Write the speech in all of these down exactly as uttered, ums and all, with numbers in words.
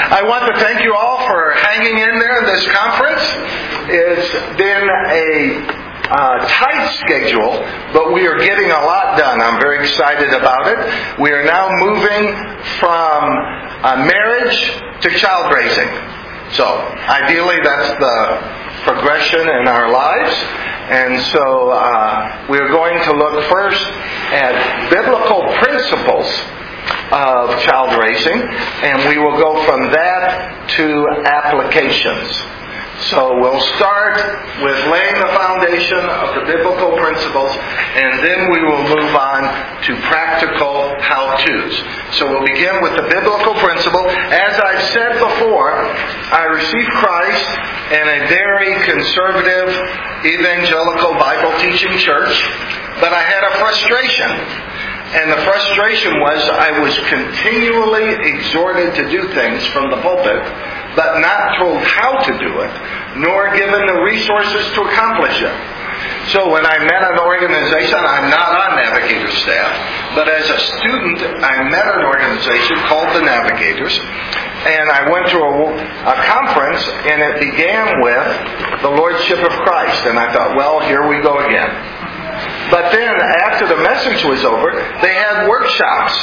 I want to thank you all for hanging in there in this conference. It's been a uh, tight schedule, but we are getting a lot done. I'm very excited about it. We are now moving from uh, marriage to child raising. So, ideally, that's the progression in our lives. And so, uh, we're going to look first at biblical principles of child raising, and we will go from that to applications. So we'll start with laying the foundation of the biblical principles, and then we will move on to practical how-tos. So we'll begin with the biblical principle. As I've said before, I received Christ in a very conservative, evangelical, Bible-teaching church, but I had a frustration. And the frustration was I was continually exhorted to do things from the pulpit, but not told how to do it, nor given the resources to accomplish it. So when I met an organization, I'm not on Navigator's staff, but as a student, I met an organization called the Navigators, and I went to a, a conference, and it began with the Lordship of Christ. And I thought, well, here we go again. But then, after the message was over, they had workshops.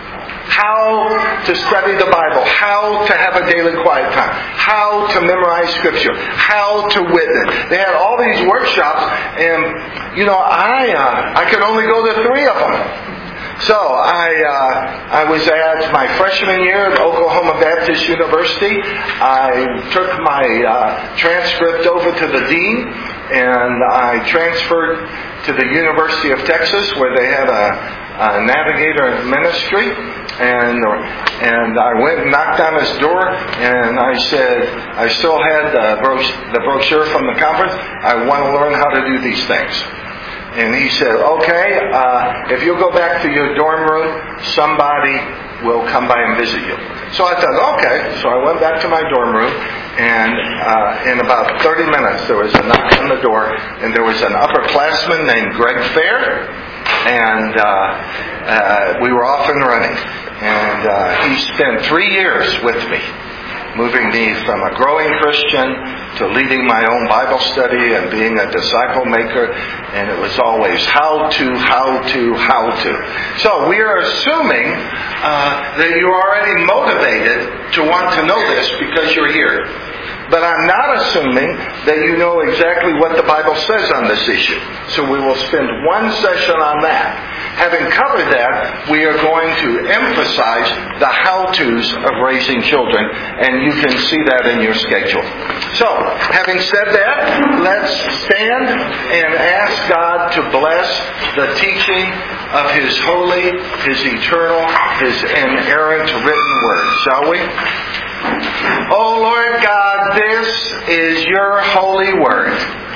How to study the Bible, how to have a daily quiet time, how to memorize Scripture, how to witness. They had all these workshops, and, you know, I uh, I could only go to three of them. So I uh, I was at my freshman year at Oklahoma Baptist University. I took my uh, transcript over to the dean, and I transferred to the University of Texas, where they had a, a Navigator ministry. And and I went and knocked on his door, and I said, I still had the brochure, the brochure from the conference. I want to learn how to do these things. And he said, okay, uh, if you'll go back to your dorm room, somebody will come by and visit you. So I thought, okay. So I went back to my dorm room, and uh, in about thirty minutes, there was a knock on the door, and there was an upperclassman named Greg Fair, and uh, uh, we were off and running. And uh, he spent three years with me, moving me from a growing Christian to leading my own Bible study and being a disciple maker. And it was always how to, how to, how to. So we are assuming uh, that you're already motivated to want to know this because you're here. But I'm not assuming that you know exactly what the Bible says on this issue. So we will spend one session on that. Having covered that, we are going to emphasize the how-tos of raising children, and you can see that in your schedule. So, having said that, let's stand and ask God to bless the teaching of His holy, His eternal, His inerrant written word. Shall we? Oh Lord God, this is your holy word.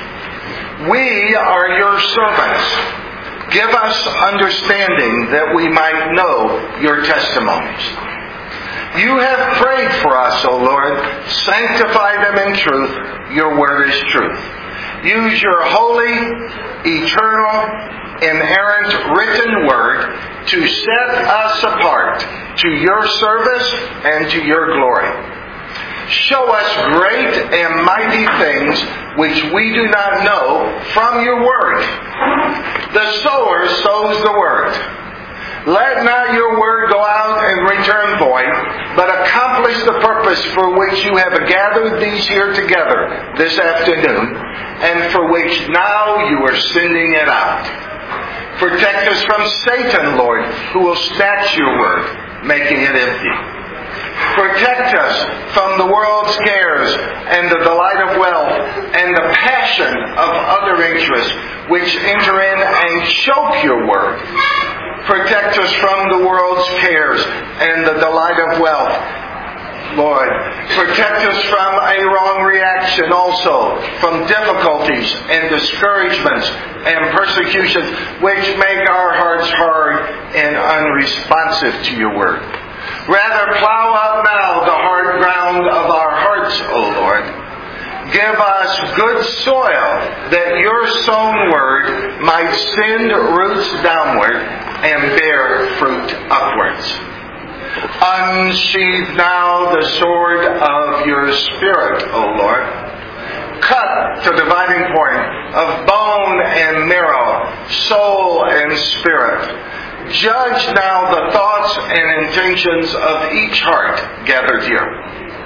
We are your servants. Give us understanding that we might know your testimonies. You have prayed for us, O Lord. Sanctify them in truth. Your word is truth. Use your holy, eternal, inerrant written word to set us apart to your service and to your glory. Show us great and mighty things which we do not know from your word. The sower sows the word. Let not your word go out and return void, but accomplish the purpose for which you have gathered these here together this afternoon, and for which now you are sending it out. Protect us from Satan, Lord, who will snatch your word, making it empty. Protect us from the world's cares and the delight of wealth and the passion of other interests which enter in and choke your word. Protect us from the world's cares and the delight of wealth. Lord, protect us from a wrong reaction also, from difficulties and discouragements and persecutions which make our hearts hard and unresponsive to your word. Rather, plow out now the hard ground of our hearts, O Lord. Give us good soil that your sown word might send roots downward and bear fruit upwards. Unsheathe now the sword of your Spirit, O Lord. Cut the dividing point of bone and marrow, soul and spirit. Judge now the thoughts and intentions of each heart gathered here.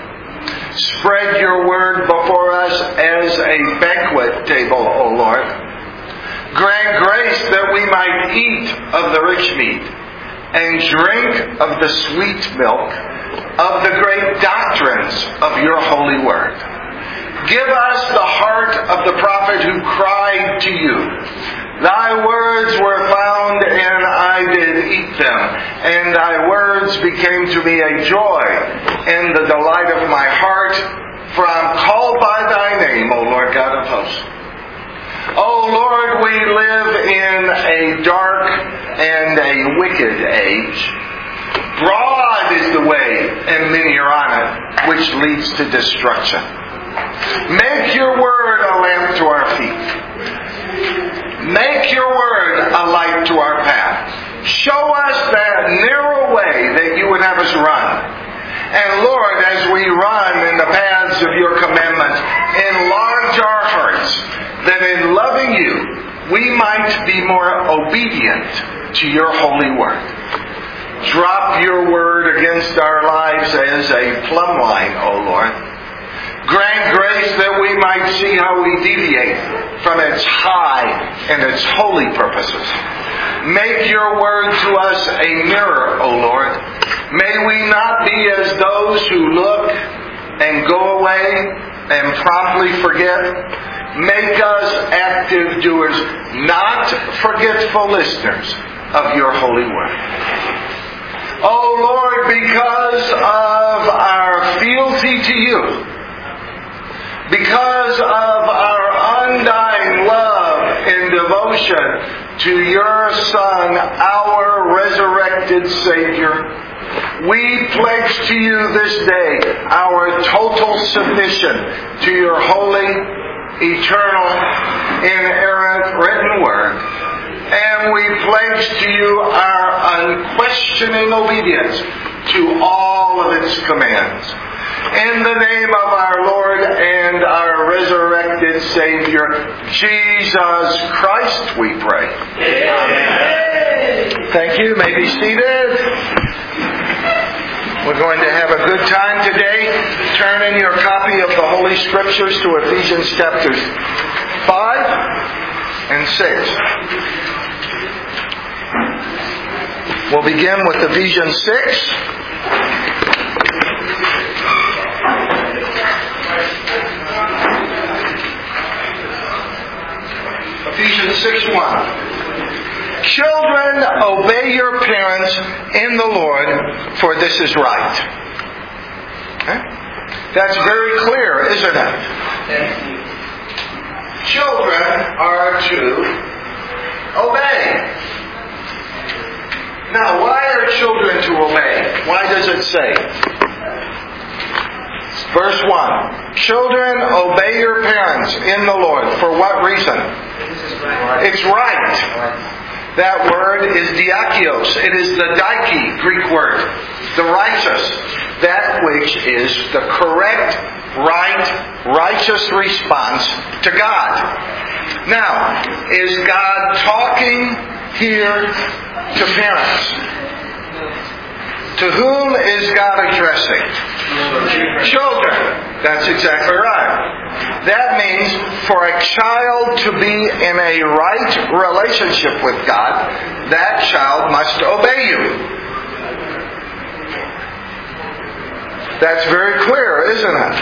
Spread your word before us as a banquet table, O Lord. Grant grace that we might eat of the rich meat and drink of the sweet milk of the great doctrines of your holy word. Give us the heart of the prophet who cried to you, Thy words were found and I did eat them, and thy words became to me a joy and the delight of my heart, for I am called by thy name, O Lord God of hosts. O Lord, we live in a dark and a wicked age. Broad is the way, and many are on it, which leads to destruction. Make your word a lamp to our feet. Make your word a light to our path. Show us that narrow way that you would have us run. And Lord, as we run in the paths of your commandments, enlarge our hearts, that in loving you, we might be more obedient to your holy word. Drop your word against our lives as a plumb line, O Lord. Grant grace that we might see how we deviate from its high and its holy purposes. Make your word to us a mirror, O Lord. May we not be as those who look and go away and promptly forget. Make us active doers, not forgetful listeners of your holy word. O Lord, because of our fealty to you, because of our undying love and devotion to your Son, our resurrected Savior, we pledge to you this day our total submission to your holy, eternal, inerrant written word. And we pledge to you our unquestioning obedience to all of its commands. In the name of our Lord and our resurrected Savior, Jesus Christ, we pray. Amen. Thank you. You may be seated. We're going to have a good time today. Turn in your copy of the Holy Scriptures to Ephesians chapters five and six. We'll begin with Ephesians six. Ephesians six one. Children, obey your parents in the Lord, for this is right. Okay? That's very clear, isn't it? Children are to obey. Now, why are children to obey? Why does it say? Verse one. Children, obey your parents in the Lord. For what reason? It's right. That word is diakios. It is the daiki Greek word. The righteous. That which is the correct, right, righteous response to God. Now, is God talking here to parents? To whom is God addressing? Children. That's exactly right. That means for a child to be in a right relationship with God, that child must obey you. That's very clear, isn't it?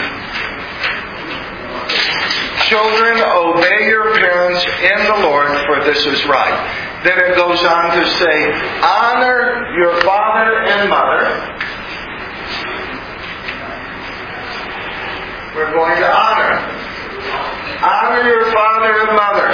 Children, obey your parents in the Lord, for this is right. Then it goes on to say, honor your father and mother. We're going to honor. Honor your father and mother.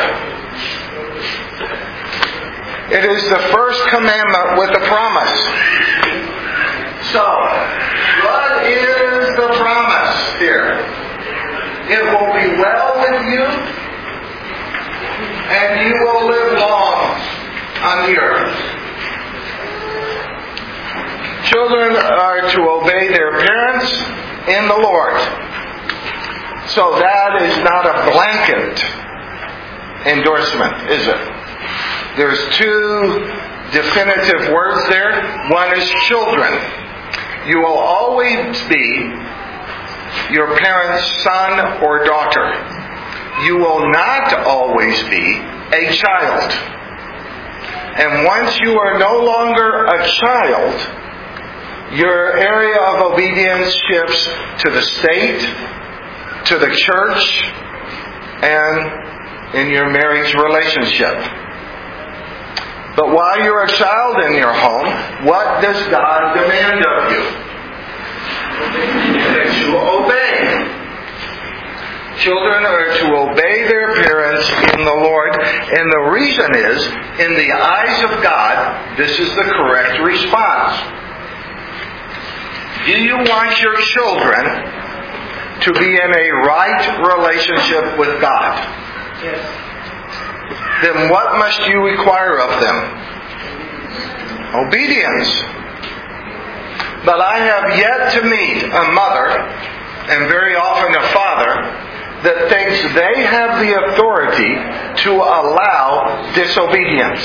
It is the first commandment with a promise. So, what is the promise here? It will be well with you, and you will live long on the earth. Children are to obey their parents in the Lord. So that is not a blanket endorsement, is it? There's two definitive words there. One is children. You will always be your parent's son or daughter. You will not always be a child. And once you are no longer a child, your area of obedience shifts to the state, to the church, and in your marriage relationship. But while you're a child in your home, what does God demand of you? That you obey. Children are to obey their parents in the Lord, and the reason is, in the eyes of God, this is the correct response. Do you want your children to be in a right relationship with God? Yes. Then what must you require of them? Obedience. But I have yet to meet a mother, and very often a father, that thinks they have the authority to allow disobedience.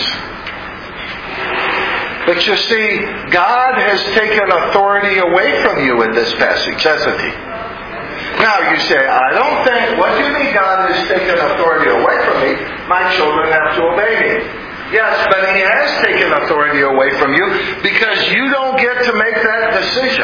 But you see, God has taken authority away from you in this passage, hasn't He? Now you say, I don't think, what do you mean God has taken authority away from me? My children have to obey me. Yes, but He has taken authority away from you because you don't get to make that decision.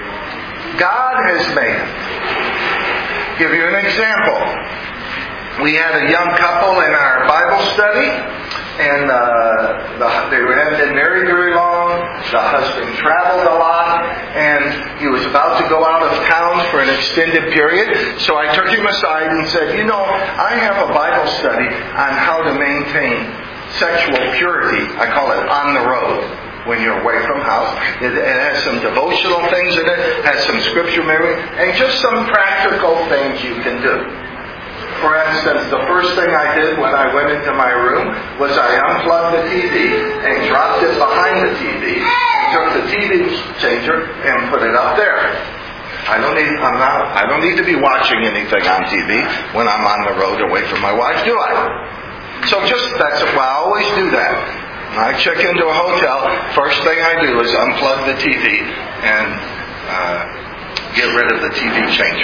God has made it. Give you an example. We had a young couple in our Bible study, and uh, the, they hadn't been married very long. The husband traveled a lot, and he was about to go out of town for an extended period. So I took him aside and said, you know, I have a Bible study on how to maintain sexual purity. I call it On the Road. When you're away from house. It, it has some devotional things in it, has some scripture memory, and just some practical things you can do. For instance, the first thing I did when I went into my room was I unplugged the T V and dropped it behind the T V, and took the T V changer and put it up there. I don't need I'm not I don't need to be watching anything on T V when I'm on the road away from my wife, do I? So just that's well, I always do that. I check into a hotel, first thing I do is unplug the T V and uh, get rid of the T V changer.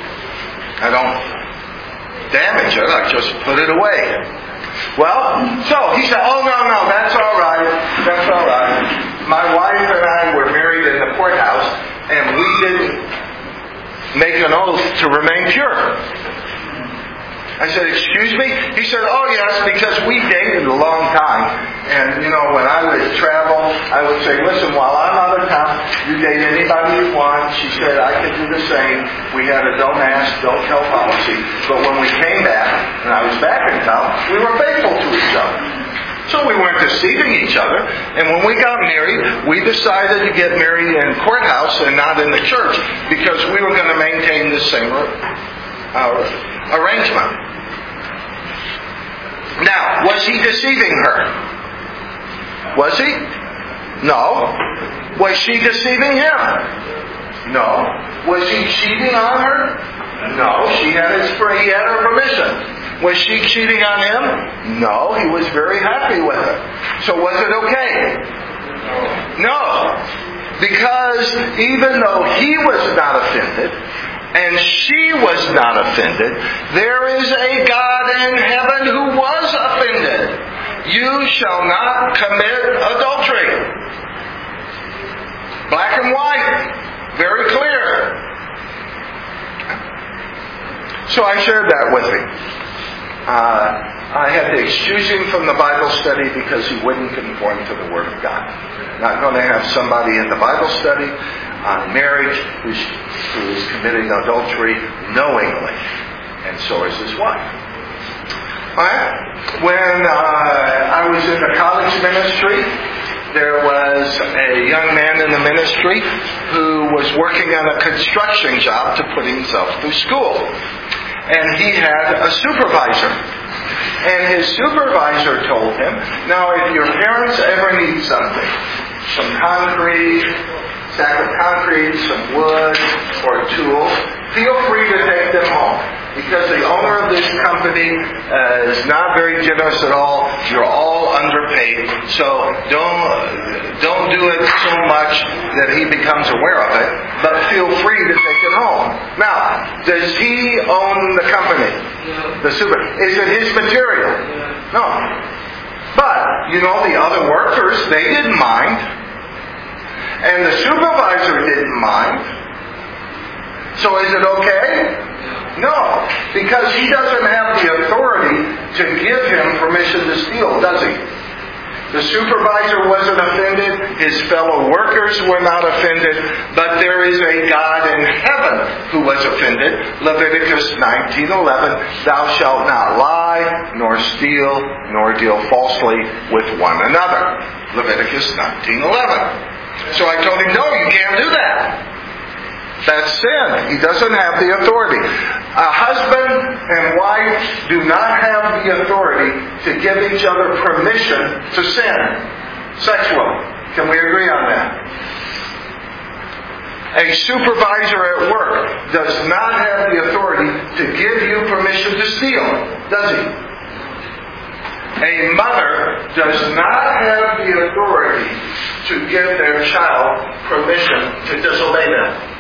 I don't damage it, I just put it away. Well, so he said, oh no, no, that's all right, that's all right. My wife and I were married in the courthouse, and we didn't make an oath to remain pure. I said, excuse me? He said, oh yes, because we dated a long time. And, you know, when I would travel, I would say, listen, while I'm out of town, you date anybody you want. She said, I could do the same. We had a don't ask, don't tell policy. But when we came back, and I was back in town, we were faithful to each other. So we weren't deceiving each other. And when we got married, we decided to get married in courthouse and not in the church because we were going to maintain the same uh, arrangement. Now, was he deceiving her? Was he? No. Was she deceiving him? No. Was he cheating on her? No. She had his, he had her permission. Was she cheating on him? No. He was very happy with her. So was it okay? No. Because even though he was not offended, and she was not offended, there is a God in heaven who was offended. You shall not commit adultery. Black and white. Very clear. So I shared that with him. Uh, I had to excuse him from the Bible study because he wouldn't conform to the Word of God. Not going to have somebody in the Bible study on marriage who's, who's committing adultery knowingly. And so is his wife. Alright? When uh, I was in the college ministry, there was a young man in the ministry who was working on a construction job to put himself through school. And he had a supervisor. And his supervisor told him, now if your parents ever need something, some concrete, sack of concrete, some wood, or tools, feel free to take them home. Because the owner of this company uh, is not very generous at all. You're all underpaid. So don't don't do it so much that he becomes aware of it. But feel free to take it home. Now, does he own the company? The super. Is it his material? No. But, you know, the other workers, they didn't mind. And the supervisor didn't mind. So is it okay? No, because he doesn't have the authority to give him permission to steal, does he? The supervisor wasn't offended, his fellow workers were not offended, but there is a God in heaven who was offended. Leviticus nineteen eleven, thou shalt not lie, nor steal, nor deal falsely with one another. Leviticus nineteen eleven. So I told him, no, you can't do that. That's sin. He doesn't have the authority. A husband and wife do not have the authority to give each other permission to sin sexually. Can we agree on that? A supervisor at work does not have the authority to give you permission to steal, does he? A mother does not have the authority to give their child permission to disobey them.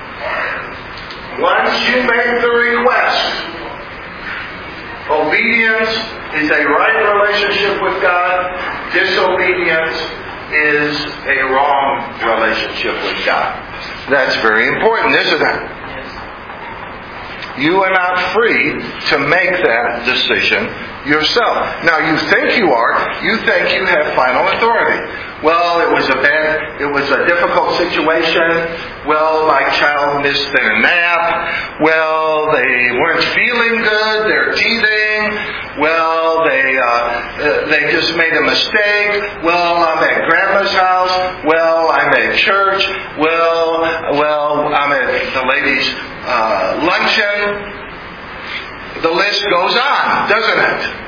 Once you make the request, obedience is a right relationship with God. Disobedience is a wrong relationship with God. That's very important, isn't it? You are not free to make that decision yourself. Now, you think you are. You think you have final authority. Well, it was a bad, it was a difficult situation. Well, my child missed their nap. Well, they weren't feeling good. They're teething. Well, they uh, they just made a mistake. Well, I'm at Grandma's house. Well, I'm at church. Well, well, I'm at the ladies' uh, luncheon. The list goes on, doesn't it?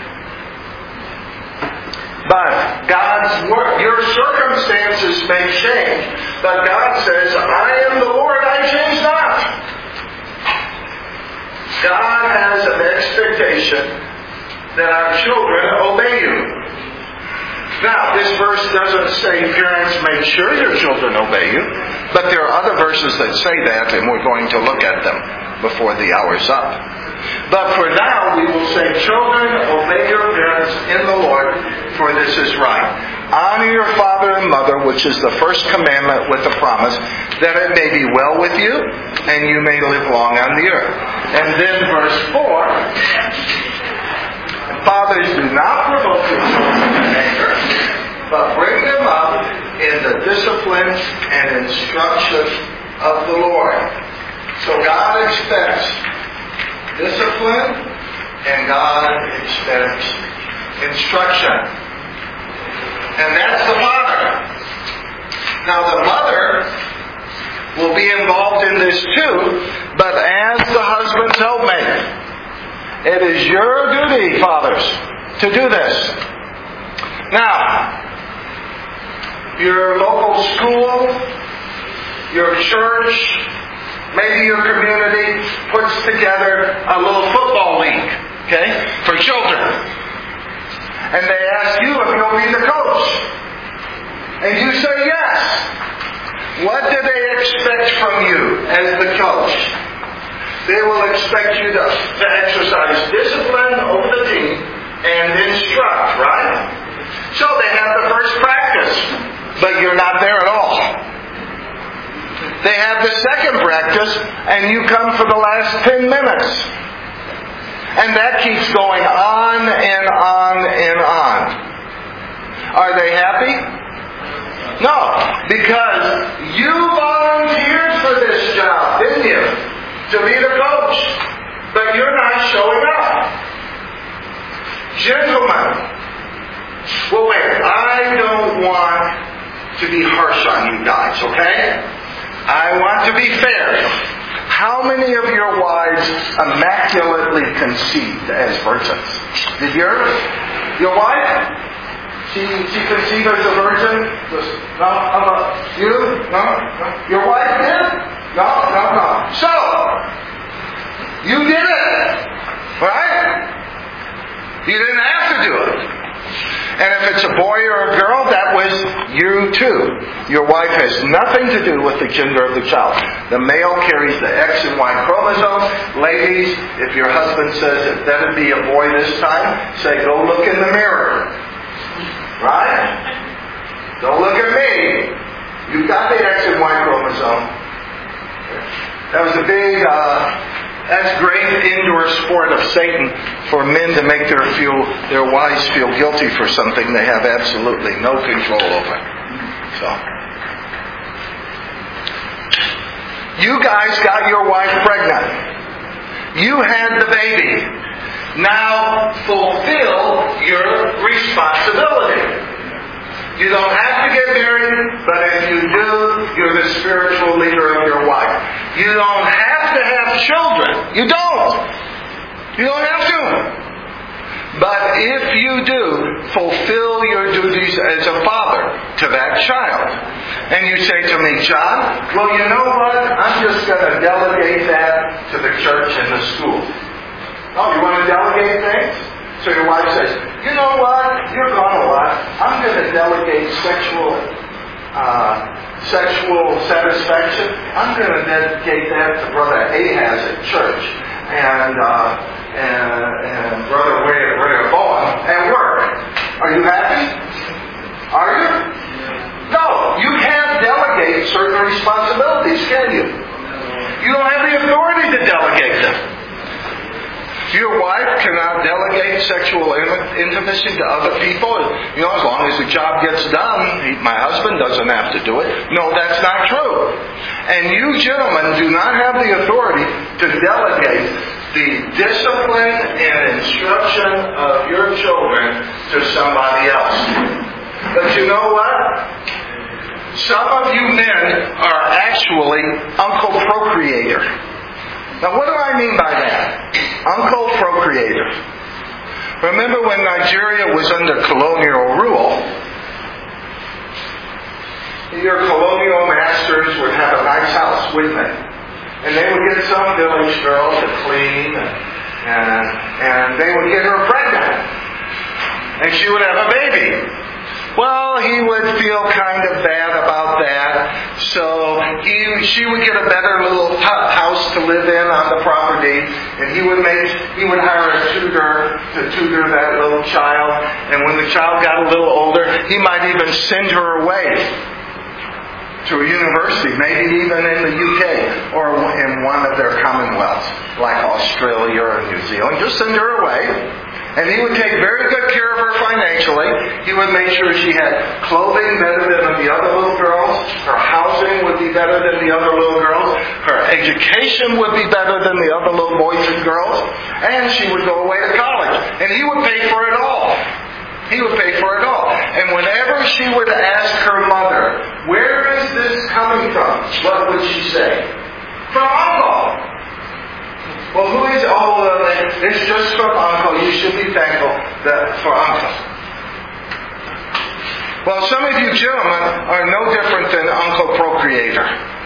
But God's word, your circumstances may change. But God says, I am the Lord, I change not. God has an expectation that our children obey you. Now, this verse doesn't say parents make sure your children obey you. But there are other verses that say that, and we're going to look at them before the hour's up. But for now, we will say, children, obey your parents in the Lord, for this is right. Honor your father and mother, which is the first commandment with the promise, that it may be well with you, and you may live long on the earth. And then verse four, fathers, do not provoke your children to anger, but bring them up in the discipline and instruction of the Lord. So God expects discipline, and God expects instruction. And that's the father. Now the mother will be involved in this too, but as the husband's helpmate. It is your duty, fathers, to do this. Now, your local school, your church, maybe your community puts together a little football league, okay, for children. And they ask you if you'll be the coach. And you say yes. What do they expect from you as the coach? They will expect you to, to exercise discipline over the team and instruct, right? So they have the first practice, but you're not there at all. They have the second practice, and you come for the last ten minutes. And that keeps going on and on and on. Are they happy? No, because you volunteered for this job, didn't you? To be the coach. But you're not showing up. Gentlemen, well wait, I don't want to be harsh on you guys, okay? I want to be fair. How many of your wives immaculately conceived as virgins? Did yours? Your wife? She, she conceived as a virgin? No? How about you? No? No? Your wife did? No? No, no. So, you did it. Right? You didn't have to do it. And if it's a boy or a girl, that was you too. Your wife has nothing to do with the gender of the child. The male carries the X and Y chromosome. Ladies, if your husband says it better be a boy this time, say, go look in the mirror. Right? Don't look at me. You've got the X and Y chromosome. That was a big, uh, that's great indoor sport of Satan for men to make their feel, their wives feel guilty for something they have absolutely no control over. So, you guys got your wife pregnant. You had the baby. Now fulfill your responsibility. You don't have to get married, but if you do, you're the spiritual leader of your wife. You don't have to have children. You don't. You don't have to. But if you do, fulfill your duties as a father to that child. And you say to me, John, well, you know what? I'm just going to delegate that to the church and the school. Oh, you want to delegate things? So your wife says, you know what? You're gone a lot. I'm going to delegate sexual uh, sexual satisfaction. I'm going to dedicate that to Brother Ahaz at church and uh, and, and Brother Rehoboam at work. Are you happy? Are you? No. You can't delegate certain responsibilities, can you? You don't have the authority to delegate them. Your wife cannot delegate sexual intimacy to other people. You know, as long as the job gets done, my husband doesn't have to do it. No, that's not true. And you gentlemen do not have the authority to delegate the discipline and instruction of your children to somebody else. But you know what? Some of you men are actually Uncle Procreator. Now, what do I mean by that? Uncle Procreator. Remember when Nigeria was under colonial rule, your colonial masters would have a nice house, wouldn't they? And they would get some village girl to clean, and, and, and they would get her pregnant. And she would have a baby. Well, he would feel kind of bad about that, so he, she would get a better little house to live in on the property, and he would make, he would hire a tutor to tutor that little child, and when the child got a little older, he might even send her away to a university, maybe even in the U K, or in one of their commonwealths, like Australia or New Zealand. Just send her away. And he would take very good care of her financially. He would make sure she had clothing better than the other little girls. Her housing would be better than the other little girls. Her education would be better than the other little boys and girls. And she would go away to college. And he would pay for it all. He would pay for it all. And whenever she would ask her mother, where is this coming from? What would she say? From Uncle. Well, who is, oh, uh, it's just from Uncle. You should be thankful that, for Uncle. Well, some of you gentlemen are no different than Uncle Procreator.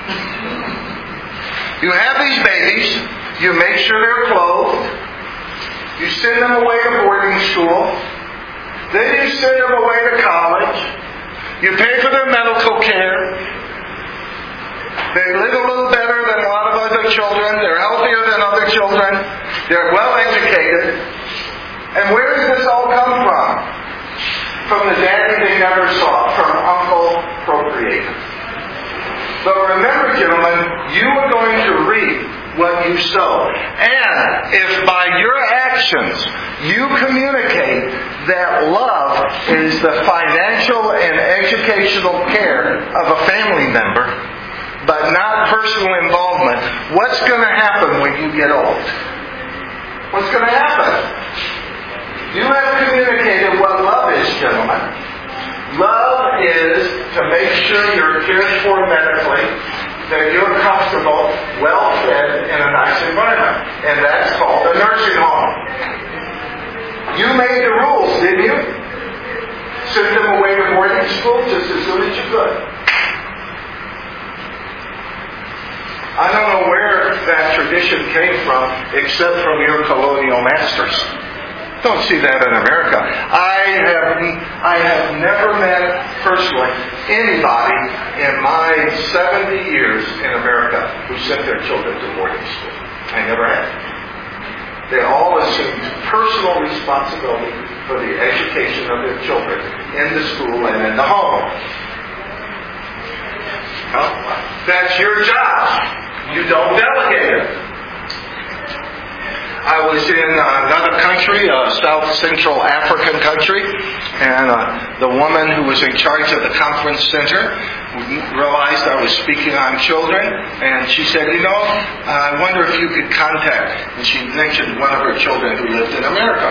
You have these babies. You make sure they're clothed. You send them away to boarding school. Then you send them away to college. You pay for their medical care. They live a little better than a lot of other children. They're healthier than other children. They're well educated. And where does this all come from? From the daddy they never saw, from Uncle Procreator. But remember, gentlemen, you are going to reap what you sow. And if by your actions you communicate that love is the financial and educational care of a family member, but not personal involvement, what's going to happen when you get old? What's going to happen? You have communicated what love is, gentlemen. Love is to make sure you're cared for medically, that you're comfortable, well-fed, in a nice environment. And that's called a nursing home. You made the rules, didn't you? Send them good. I don't know where that tradition came from, except from your colonial masters. Don't see that in America. I have I have never met personally anybody in my seventy years in America who sent their children to boarding school. I never have. They all assumed personal responsibility for the education of their children in the school and in the home. Well, that's your job. You don't delegate it. I was in another country, a South Central African country, and uh, the woman who was in charge of the conference center realized I was speaking on children, and she said, you know, I wonder if you could contact, and she mentioned one of her children who lived in America.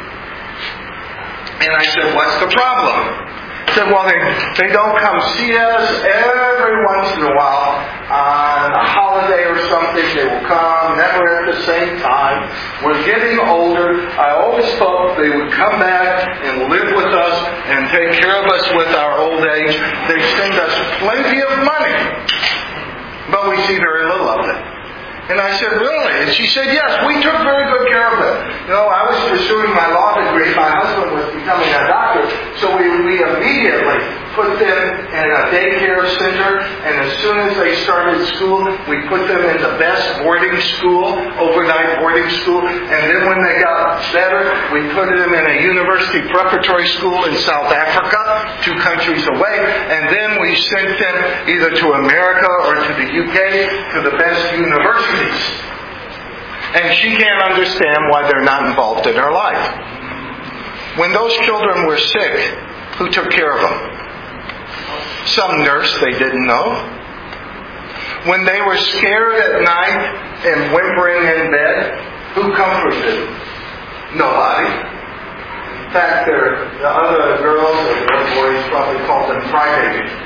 And I said, what's the problem? She said, well, they, they don't come see us every once in a while on a holiday or something. They will come, never at the same time. We're getting older. I always thought they would come back and live with us and take care of us with our old age. They send us plenty of money, but we see very little of it. And I said, really? And she said, yes, we took very good care of them. You know, I was pursuing my law degree. My husband was becoming a doctor. So we, we immediately put them in a daycare center. And as soon as they started school, we put them in the best boarding school, overnight boarding school. And then when they got better, we put them in a university preparatory school in South Africa, two countries away. And then we sent them either to America or to the U K, to the best universities. And she can't understand why they're not involved in her life. When those children were sick, who took care of them? Some nurse they didn't know. When they were scared at night and whimpering in bed, who comforted them? Nobody. In fact, the other girls or the boys probably called them crybabies.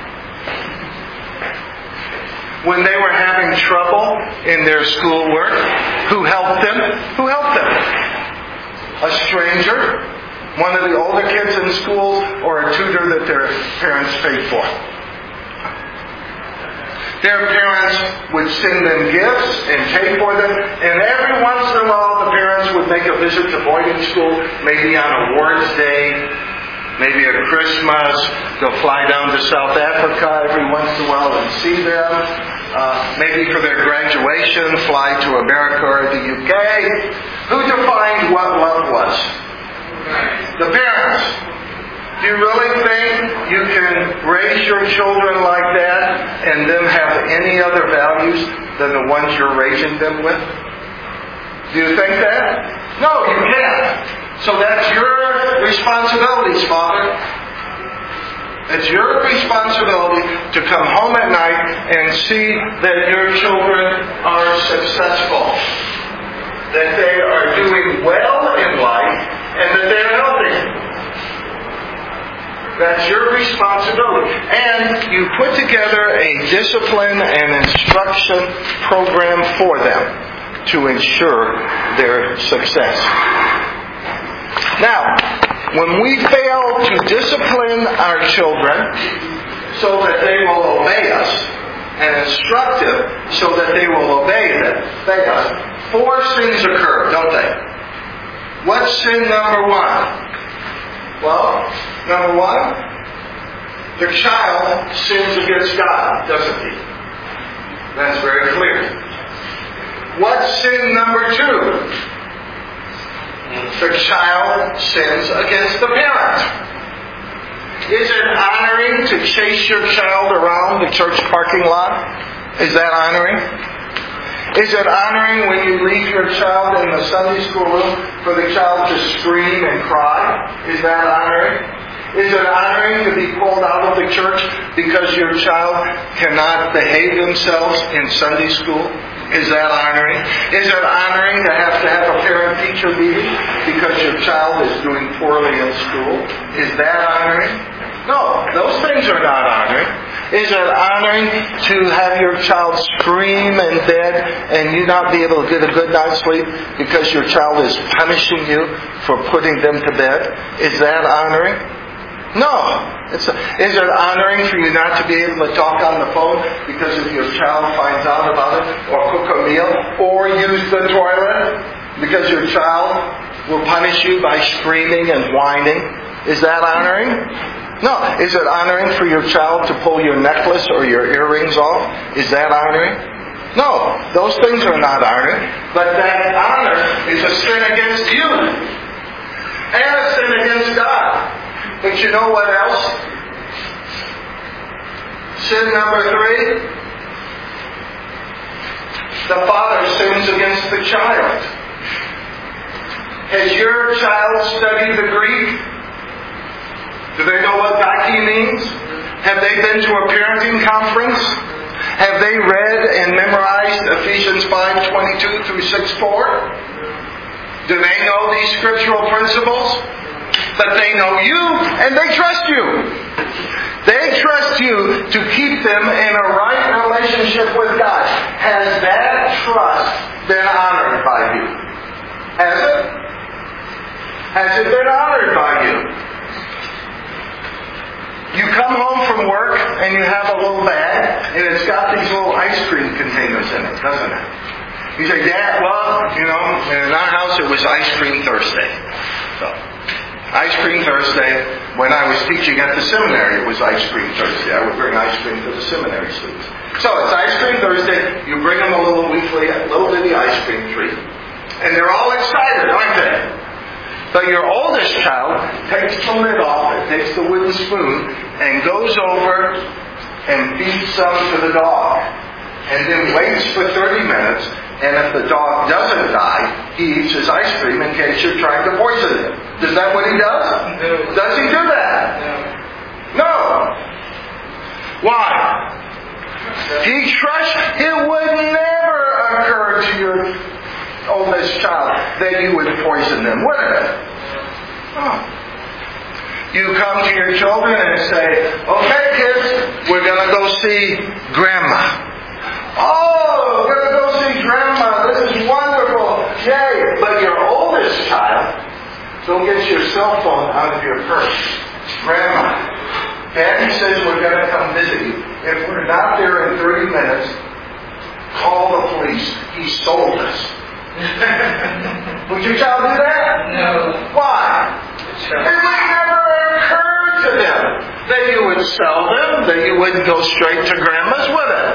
When they were having trouble in their schoolwork, who helped them? Who helped them? A stranger, one of the older kids in school, or a tutor that their parents paid for. Their parents would send them gifts and pay for them, and every once in a while the parents would make a visit to boarding school, maybe on awards day, maybe at Christmas. They'll fly down to South Africa every once in a while and see them. Uh, maybe for their graduation, fly to America or the U K. Who defined what love was? The parents. Do you really think you can raise your children like that and then have any other values than the ones you're raising them with? Do you think that? No, you can't. So that's your responsibilities, Father. It's your responsibility to come home at night and see that your children are successful, that they are doing well in life, and that they're healthy. That's your responsibility. And you put together a discipline and instruction program for them to ensure their success. Now, when we fail to discipline our children so that they will obey us, and instruct them so that they will obey them, obey us, four sins occur, don't they? What's sin number one? Well, number one, the child sins against God, doesn't he? That's very clear. What's sin number two? The child sins against the parent. Is it honoring to chase your child around the church parking lot? Is that honoring? Is it honoring when you leave your child in the Sunday school room for the child to scream and cry? Is that honoring? Is it honoring to be pulled out of the church because your child cannot behave themselves in Sunday school? Is that honoring? Is it honoring to have to have a parent-teacher meeting because your child is doing poorly in school? Is that honoring? No, those things are not honoring. Is it honoring to have your child scream in bed and you not be able to get a good night's sleep because your child is punishing you for putting them to bed? Is that honoring? No. It's a, is it honoring for you not to be able to talk on the phone because if your child finds out about it, or cook a meal, or use the toilet because your child will punish you by screaming and whining? Is that honoring? No. Is it honoring for your child to pull your necklace or your earrings off? Is that honoring? No. Those things are not honoring. But that honor is a sin against you. And a sin against God. But you know what else? Sin number three. The father sins against the child. Has your child studied the Greek? Do they know what daki means? Have they been to a parenting conference? Have they read and memorized Ephesians five twenty-two through six four? Do they know these scriptural principles? But they know you and they trust you. They trust you to keep them in a right relationship with God. Has that trust been honored by you? Has it? Has it been honored by you? You come home from work and you have a little bag and it's got these little ice cream containers in it, doesn't it? You say, Dad, well, you know, in our house it was Ice Cream Thursday. So, Ice Cream Thursday. When I was teaching at the seminary, it was Ice Cream Thursday. I would bring ice cream to the seminary students. So it's Ice Cream Thursday. You bring them a little weekly, a little bitty ice cream treat. And they're all excited, aren't they? But your oldest child takes the lid off, and takes the wooden spoon, and goes over and feeds some to the dog. And then waits for thirty minutes, and if the dog doesn't die, he eats his ice cream in case you're trying to poison him. Is that what he does? No. Does he do that? No. No. Why? He trusts it would never occur to your oldest child that you would poison them, would it? Oh. You come to your children and say, okay kids, we're going to go see Grandma. Oh, we're going to go see Grandma. This is wonderful. Yay. But your oldest child, don't get your cell phone out of your purse. Grandma, Daddy says we're going to come visit you. If we're not there in thirty minutes, call the police. He sold us. Would your child do that? No. Why? It would never occur to them that you would sell them, that you wouldn't go straight to Grandma's, would it?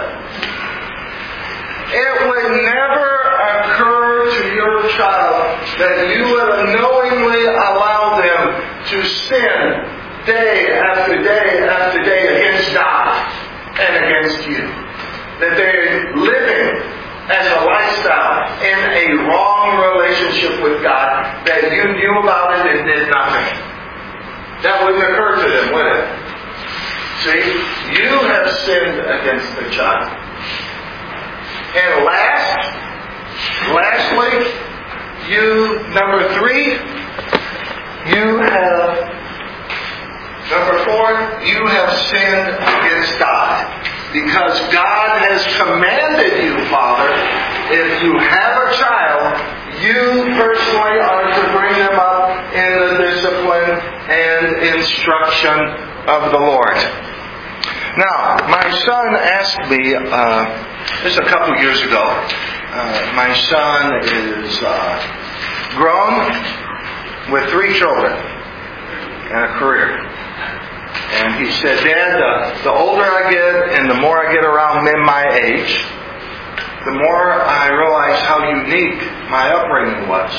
It would never occur to your child that you would unknowingly allow them to sin day after day after day against God and against you. That they're living as a lifestyle in a wrong relationship with God, that you knew about it and did nothing. That wouldn't occur to them, would it? See, you have sinned against the child. And last, lastly, you, number three, you have, number four, you have sinned against God. Because God has commanded you, Father, if you have a child, you personally are to bring them up in the discipline and instruction of the Lord. Now, my son asked me, uh, this a couple years ago, uh, my son is uh, grown with three children and a career. And he said, Dad, the, the older I get and the more I get around men my age, the more I realize how unique my upbringing was.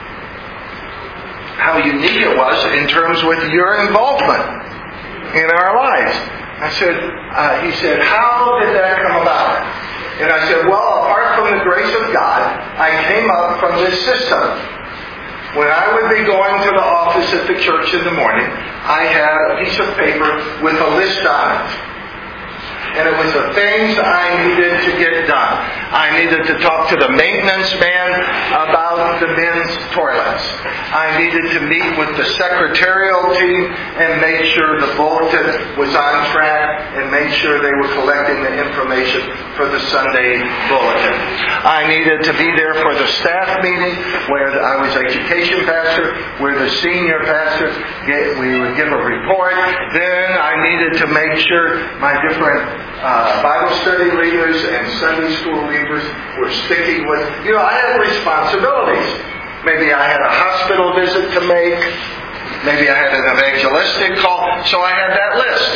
How unique it was in terms with your involvement in our lives. I said, uh, he said, how did that come about? And I said, well, apart from the grace of God, I came up from this system. When I would be going to the office at the church in the morning, I had a piece of paper with a list on it. and it was the things I needed to get done. I needed to talk to the maintenance man about the men's toilets. I needed to meet with the secretarial team and make sure the bulletin was on track and make sure they were collecting the information for the Sunday bulletin. I needed to be there for the staff meeting where I was education pastor, where the senior pastor, we would give a report. Then I needed to make sure my different uh, Bible study leaders and Sunday school leaders were sticking with, you know, I had responsibilities. Maybe I had a hospital visit to make. Maybe I had an evangelistic call. So I had that list.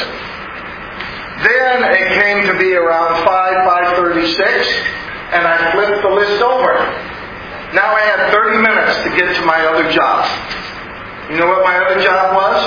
Then it came to be around five, five thirty-six, and I flipped the list over. Now I had thirty minutes to get to my other job. You know what my other job was?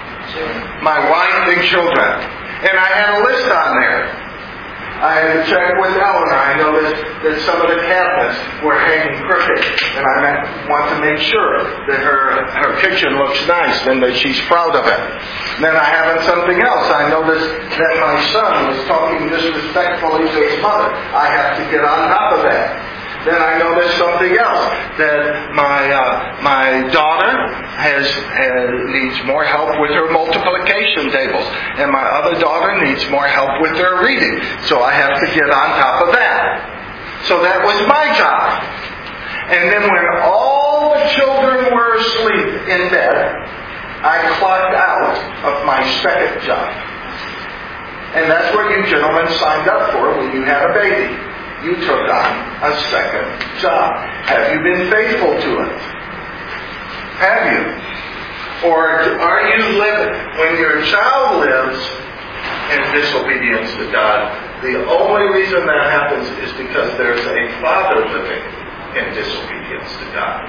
My wife and children. And I had a list on there. I had to check with Eleanor. I noticed that some of the cabinets were hanging crooked. And I want to make sure that her, her kitchen looks nice and that she's proud of it. Then I have something else. I noticed that my son was talking disrespectfully to his mother. I have to get on top of that. Then I noticed something else, that my uh, my daughter has, has needs more help with her multiplication tables, and my other daughter needs more help with her reading. So I have to get on top of that. So that was my job. And then when all the children were asleep in bed, I clocked out of my second job. And that's what you gentlemen signed up for when you had a baby. You took on a second job. Have you been faithful to it? Have you? Or are you living, when your child lives in disobedience to God, the only reason that happens is because there's a father living in disobedience to God.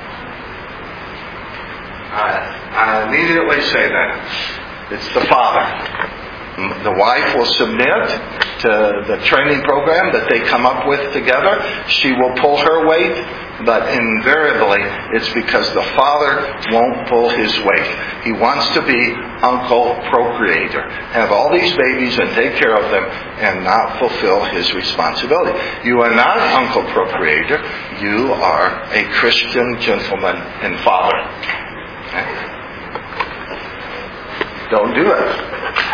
I, I immediately say that. It's the father. The wife will submit to the training program that they come up with together. She will pull her weight, but invariably it's because the father won't pull his weight. He wants to be uncle procreator, have all these babies and take care of them and not fulfill his responsibility. You are not uncle procreator. You are a Christian gentleman and father. Okay? Don't do it.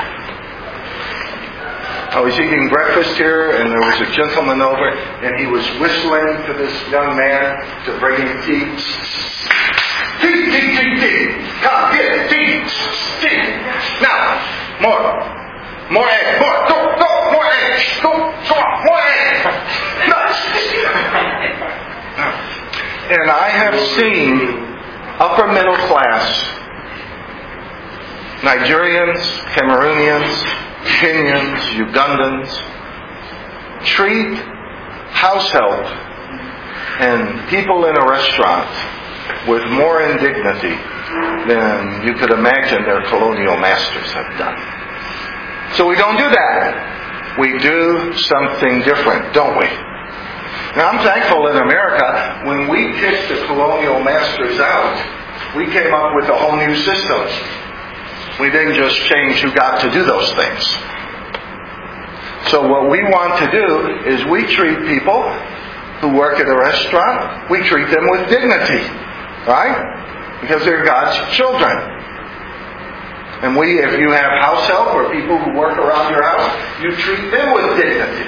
I was eating breakfast here, and there was a gentleman over, and he was whistling to this young man to bring him tea. Tea, tea, tea, tea. Come, get it, tea, tea. Now, more. More egg. More, go, go, more egg. Go, go, more egg. Nuts. And I have seen upper middle class Nigerians, Cameroonians, Kenyans, Ugandans treat house help and people in a restaurant with more indignity than you could imagine their colonial masters have done. So we don't do that. We do something different, don't we? Now I'm thankful in America, when we kicked the colonial masters out, we came up with a whole new system. We didn't just change who got to do those things. So what we want to do is we treat people who work at a restaurant, we treat them with dignity. Right? Because they're God's children. And we, if you have house help or people who work around your house, you treat them with dignity.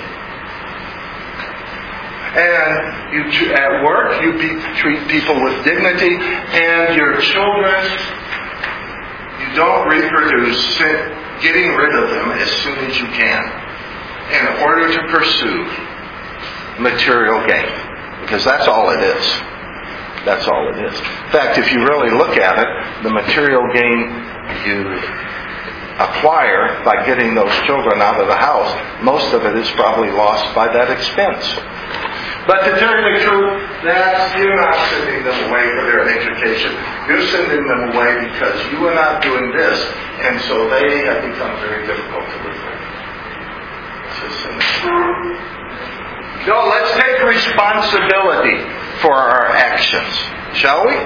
And you at work, you be, treat people with dignity, and your children, you don't reproduce, getting rid of them as soon as you can in order to pursue material gain. Because that's all it is. That's all it is. In fact, if you really look at it, the material gain you acquire by getting those children out of the house, most of it is probably lost by that expense. But to tell you the truth, that's, you're not sending them away for their education. You're sending them away because you are not doing this, and so they have become very difficult to live with. No, let's take responsibility for our actions, shall we?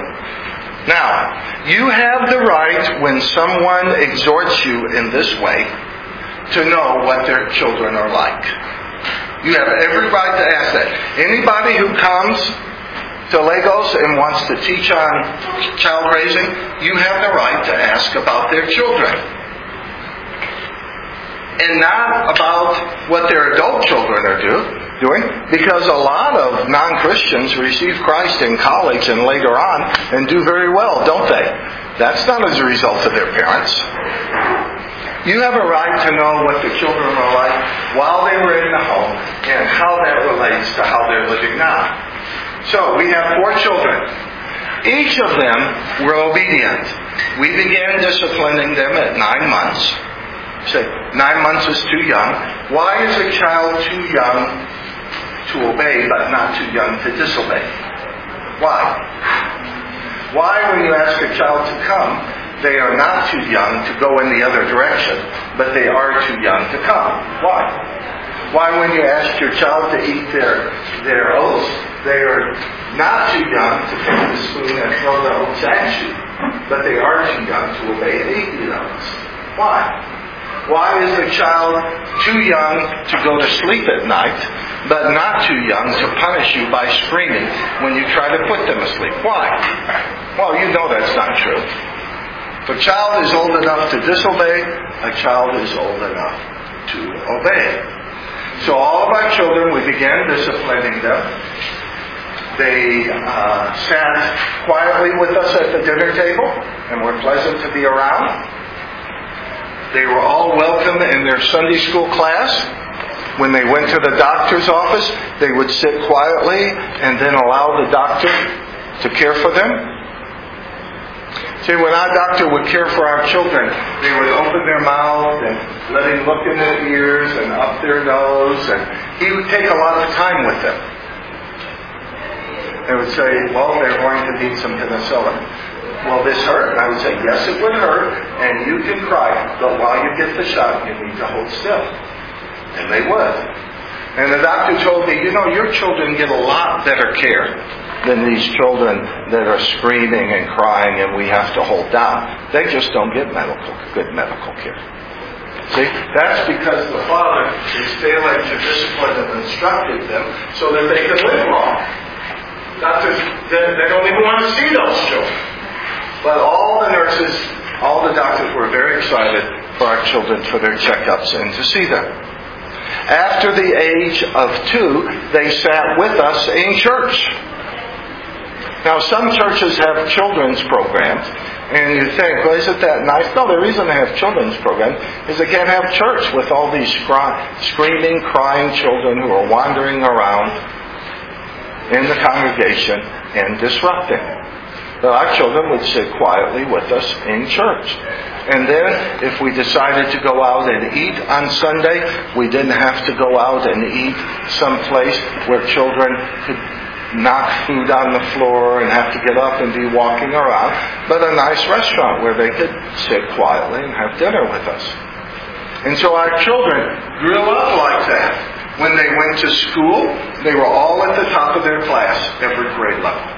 Now, you have the right when someone exhorts you in this way to know what their children are like. You have every right to ask that. Anybody who comes to Lagos and wants to teach on child raising, you have the right to ask about their children. And not about what their adult children are do, doing, because a lot of non-Christians receive Christ in college and later on and do very well, don't they? That's not as a result of their parents. You have a right to know what the children are like while they were in the home and how that relates to how they're living now. So we have four children. Each of them were obedient. We began disciplining them at nine months. Say, nine months is too young. Why is a child too young to obey but not too young to disobey? Why? Why, when you ask a child to come, they are not too young to go in the other direction, but they are too young to come? Why? Why, when you ask your child to eat their, their oats, they are not too young to take the spoon and throw the oats at you, but they are too young to obey and eat the oats? Why? Why is a child too young to go to sleep at night, but not too young to punish you by screaming when you try to put them asleep? Why? Well, you know that's not true. If a child is old enough to disobey, a child is old enough to obey. So all of our children, we began disciplining them. They uh, sat quietly with us at the dinner table and were pleasant to be around. They were all welcome in their Sunday school class. When they went to the doctor's office, they would sit quietly and then allow the doctor to care for them. See, when our doctor would care for our children, they would open their mouth and let him look in their ears and up their nose, and he would take a lot of time with them. They would say, well, they're going to need some penicillin. Will this hurt? And I would say, yes, it would hurt, and you can cry, but while you get the shot, you need to hold still. And they would. And the doctor told me, you know, your children get a lot better care than these children that are screaming and crying and we have to hold down. They just don't get medical, good medical care. See, that's because the father is failing to discipline and instructed them so that they can live long. Doctors, they, they don't even want to see those children. But all the nurses, all the doctors were very excited for our children, for their checkups and to see them. After the age of two, they sat with us in church. Now, some churches have children's programs, and you think, well, isn't that nice? No, the reason they have children's programs is they can't have church with all these scry- screaming, crying children who are wandering around in the congregation and disrupting. But our children would sit quietly with us in church. And then, if we decided to go out and eat on Sunday, we didn't have to go out and eat someplace where children could knock food on the floor and have to get up and be walking around, but a nice restaurant where they could sit quietly and have dinner with us. And so our children grew up like that. When they went to school, they were all at the top of their class, every grade level.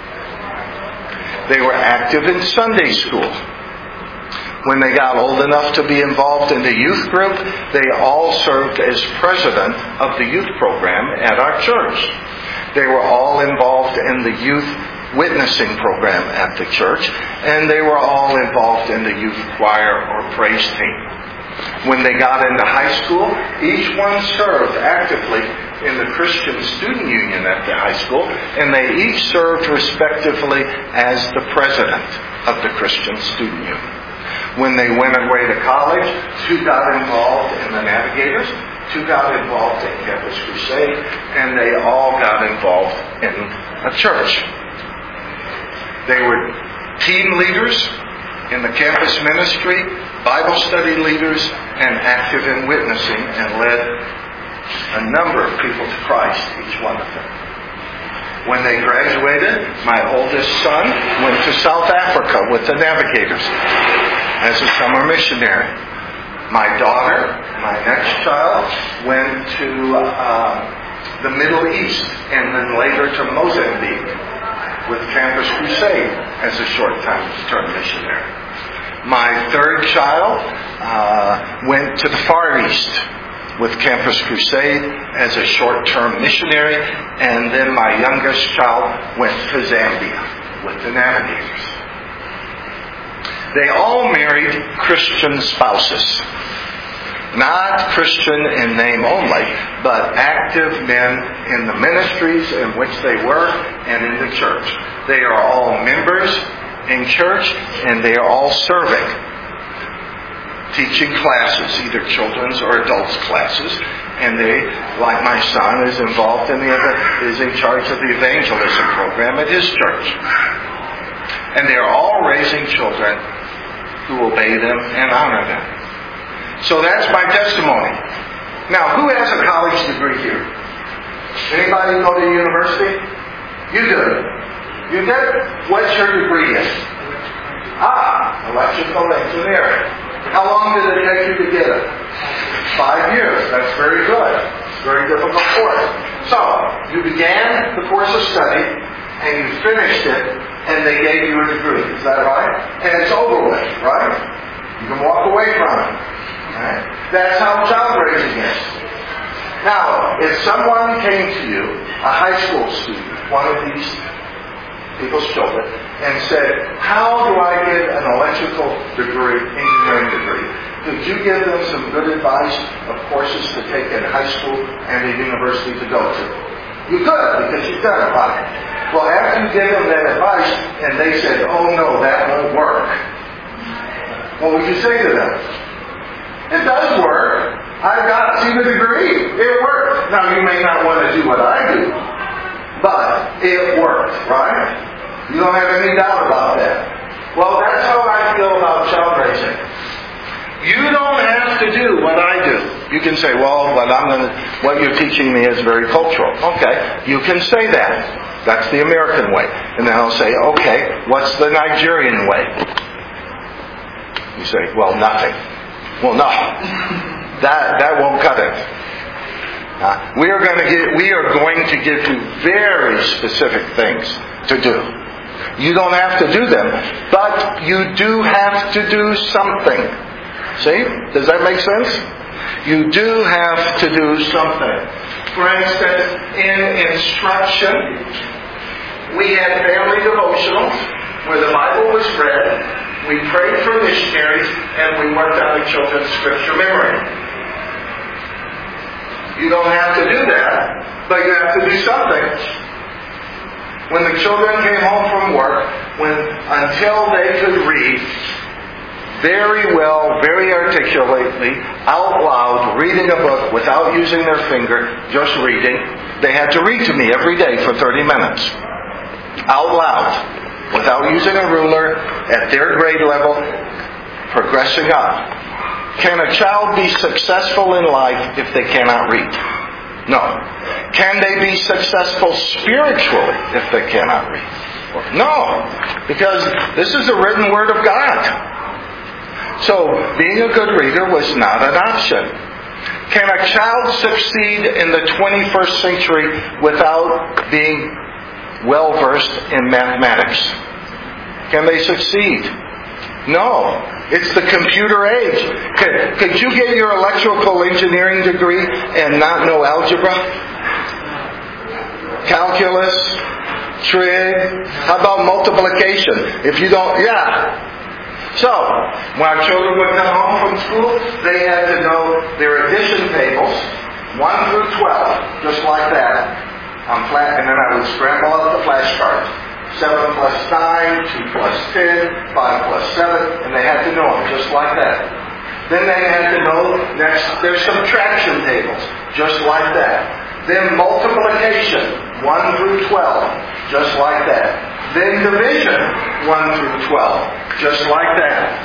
They were active in Sunday school. When they got old enough to be involved in the youth group, they all served as president of the youth program at our church. They were all involved in the youth witnessing program at the church, and they were all involved in the youth choir or praise team. When they got into high school, each one served actively in the Christian Student Union at the high school, and they each served respectively as the president of the Christian Student Union. When they went away to college, two got involved in the Navigators, two got involved in Campus Crusade, and they all got involved in a church. They were team leaders in the campus ministry, Bible study leaders, and active in witnessing, and led a number of people to Christ, each one of them. When they graduated, my oldest son went to South Africa with the Navigators as a summer missionary. My daughter, my next child, went to uh, the Middle East and then later to Mozambique with Campus Crusade as a short-term missionary. My third child uh, went to the Far East with Campus Crusade as a short-term missionary, and then my youngest child went to Zambia with the Navigators. They all married Christian spouses. Not Christian in name only, but active men in the ministries in which they were and in the church. They are all members in church, and they are all serving. Teaching classes, either children's or adults classes. And they, like my son, is involved in the is in charge of the evangelism program at his church. And they are all raising children who obey them and honor them. So that's my testimony. Now, who has a college degree here? Anybody go to university? You did. You did? What's your degree in? Ah, electrical engineering. How long did it take you to get it? Five years. That's very good. It's a very difficult course. So, you began the course of study, and you finished it, and they gave you a degree. Is that right? And it's over with, right? You can walk away from it. Right? That's how child raising is. Now, if someone came to you, a high school student, one of these people's children, and said, how do I get an electrical degree, engineering degree? Could you give them some good advice of courses to take in high school and a university to go to? You could, because you've done it, right? Well, after you give them that advice, and they said, oh no, that won't work, what would you say to them? It does work. I've got see the degree. It works. Now, you may not want to do what I do, but it works, right? You don't have any doubt about that. Well, that's how I feel about child raising. You don't have to do what I do. You can say, well, what I'm going to, what you're teaching me is very cultural. Okay, you can say that. That's the American way. And then I'll say, okay, what's the Nigerian way? You say, well, nothing. Well, no, that that won't cut it. Uh, we are going to get. We are going to give you very specific things to do. You don't have to do them, but you do have to do something. See? Does that make sense? You do have to do something. For instance, in instruction, we had family devotionals where the Bible was read. We prayed for missionaries, and we worked on the children's scripture memory. You don't have to do that, but you have to do something. When the children came home from work, when until they could read very well, very articulately, out loud, reading a book without using their finger, just reading, they had to read to me every day for thirty minutes. Out loud. Without using a ruler, at their grade level, progressing up. Can a child be successful in life if they cannot read? No. Can they be successful spiritually if they cannot read? No. Because this is the written Word of God. So, being a good reader was not an option. Can a child succeed in the twenty-first century without being well-versed in mathematics? Can they succeed? No. It's the computer age. Could, could you get your electrical engineering degree and not know algebra? Calculus? Trig? How about multiplication? If you don't, yeah. So, when our children would come home from school, they had to know their addition tables, one through twelve, just like that. On flat, and then I would scramble up the flashcards. seven plus nine, two plus ten, five plus seven, and they had to know them just like that. Then they had to know next, their subtraction tables, just like that. Then multiplication, one through twelve, just like that. Then division, one through twelve, just like that.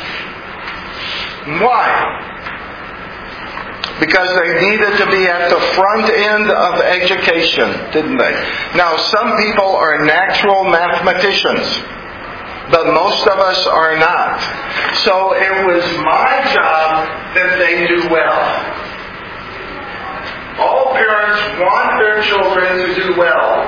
Why? Because they needed to be at the front end of education, didn't they? Now, some people are natural mathematicians, but most of us are not. So it was my job that they do well. All parents want their children to do well,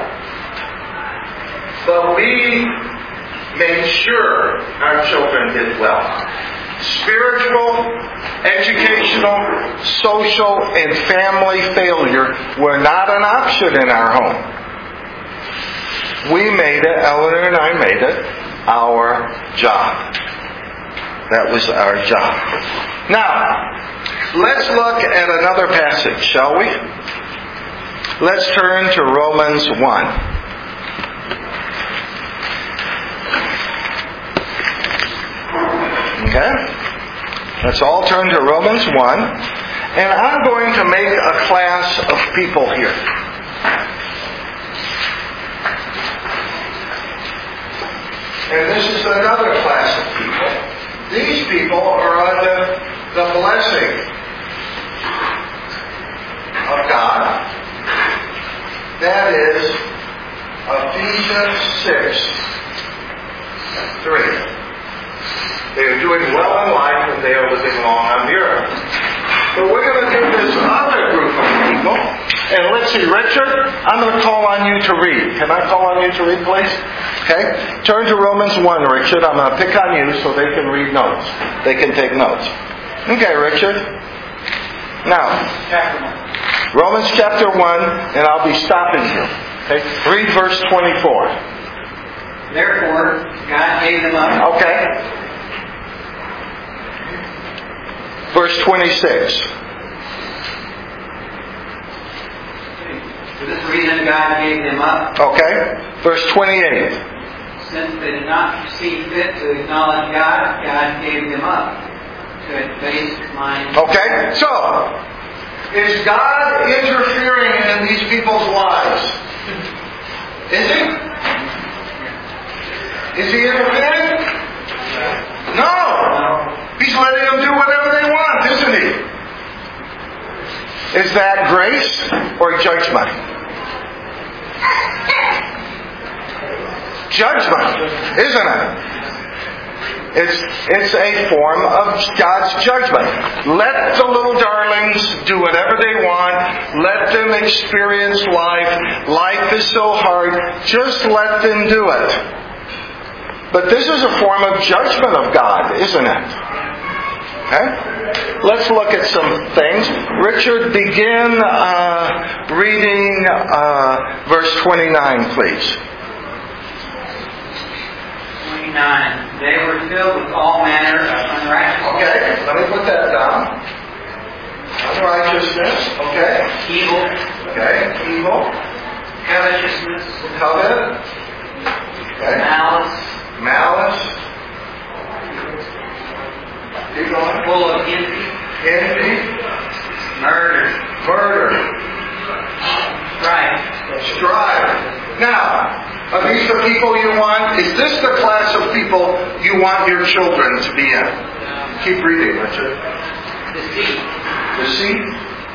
but we made sure our children did well. Spiritual Educational, social, and family failure were not an option in our home. We made it, Eleanor and I made it, our job. That was our job. Now, let's look at another passage, shall we? Let's turn to Romans one. Okay? Let's all turn to Romans one. And I'm going to make a class of people here. And this is another class of people. These people are under the blessing of God. That is Ephesians six three. They are doing well in life and they are living long on the earth. But we're going to do this other group of people. And let's see, Richard, I'm going to call on you to read. Can I call on you to read, please? Okay? Turn to Romans one, Richard. I'm going to pick on you so they can read notes. They can take notes. Okay, Richard. Now, Romans chapter one, and I'll be stopping you. Okay? Read verse twenty-four. Therefore, God gave them up. Okay. Verse twenty-six. For this reason, God gave them up. Okay. Verse twenty-eight. Since they did not see fit to acknowledge God, God gave them up to a base mind. Okay. So, is God interfering in these people's lives? Is He? Is He interfering? No. He's letting them do whatever they want, isn't He? Is that grace or judgment? Judgment, isn't it? It's, it's a form of God's judgment. Let the little darlings do whatever they want. Let them experience life. Life is so hard. Just let them do it. But this is a form of judgment of God, isn't it? Okay? Let's look at some things. Richard, begin uh, reading uh, verse twenty-nine, please. twenty-nine. They were filled with all manner of unrighteousness. Okay, let me put that down. Unrighteousness, okay. Evil. Okay, evil. Covetousness. Covet. Okay. Malice. Malice. Keep going. Full of envy. Envy. Murder. Murder. Strife. Strife. Now, are these the people you want? Is this the class of people you want your children to be in? Keep reading, Richard. Deceit. Deceit.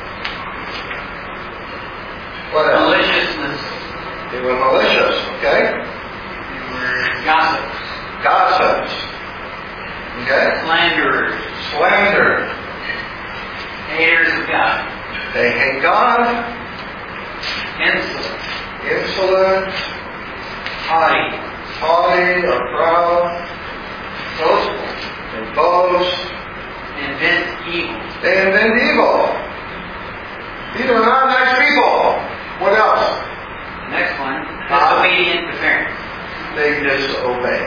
What else? Maliciousness. They were malicious, okay? They were gossips. Gossips. Okay? Slanderers. Slander. Haters of God. They hate God. Insolent. Insolent. Haughty. Haughty or proud. Boastful. They boast. Invent evil. They invent evil. These are not nice people. What else? Next one. Disobedient to parents. They disobey.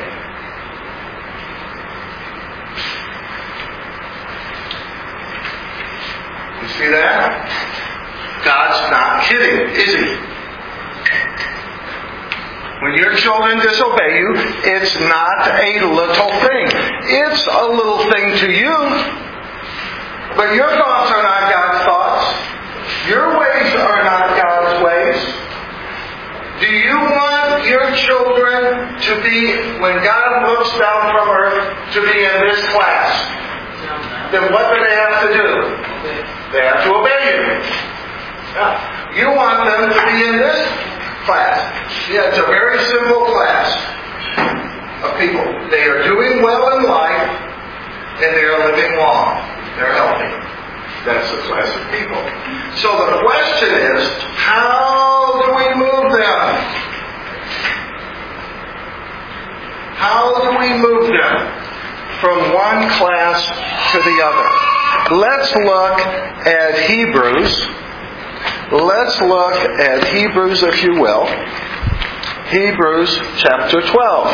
You see that? God's not kidding, is He? When your children disobey you, it's not a little thing. It's a little thing to you. But your thoughts are not God's thoughts. Your ways are not God's ways. Do you want your children to be, when God looks down from earth, to be in this class? Then what do they have to do? They have to obey you. Now, you want them to be in this class. Yeah, it's a very simple class of people. They are doing well in life and they are living long. They're healthy. That's the class of people. So the question is, how do we move them? How do we move them from one class to the other? let's look at Hebrews. Let's look at Hebrews, if you will. Hebrews chapter twelve.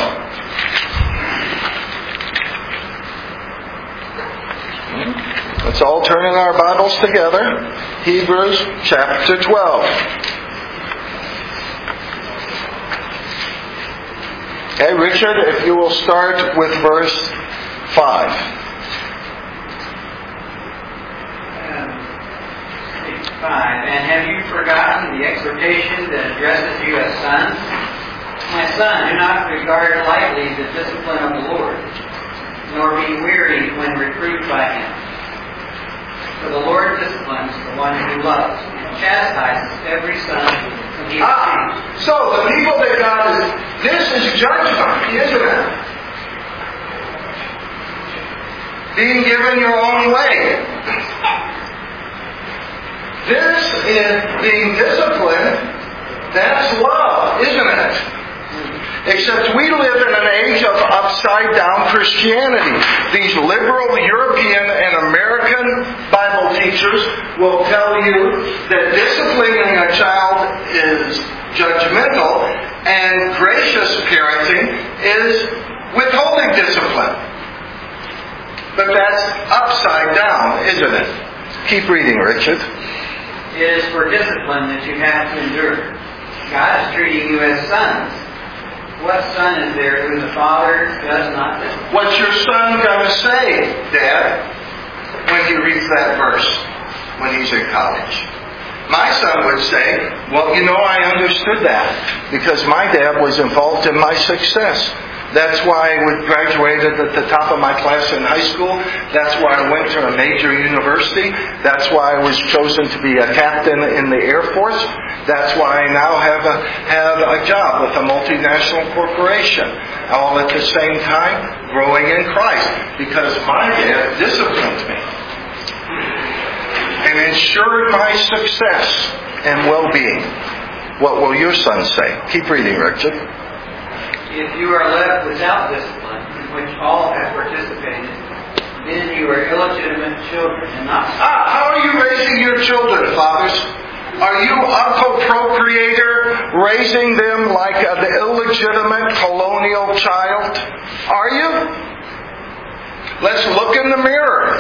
Let's all turn in our Bibles together. Hebrews chapter twelve. Okay, Richard, if you will start with verse five. five. And have you forgotten the exhortation that addresses you as sons? My son, do not regard lightly the discipline of the Lord, nor be weary when reproved by Him. For the Lord disciplines the one who loves, and chastises every son whom He receives. Ah, so the people that God is, this is judgment, isn't it? Being given your own way. This is being disciplined. That's love, isn't it? Except we live in an age of upside-down Christianity. These liberal European and American Bible teachers will tell you that disciplining a child is judgmental and gracious parenting is withholding discipline. But that's upside down, isn't it? Keep reading, Richard. It is for discipline that you have to endure. God is treating you as sons. What son is there whom the Father does not discipline? What's your son going to say, Dad, when he reads that verse when he's in college? My son would say, well, you know, I understood that because my dad was involved in my success. That's why I graduated at the top of my class in high school. That's why I went to a major university. That's why I was chosen to be a captain in the Air Force. That's why I now have a have a job with a multinational corporation. All at the same time, growing in Christ. Because my dad disciplined me and ensured my success and well-being. What will your son say? Keep reading, Richard. If you are left without discipline, in which all have participated, then you are illegitimate children and not... Ah, how are you raising your children, fathers? Are you Uncle Procreator raising them like an illegitimate colonial child? Are you? Let's look in the mirror.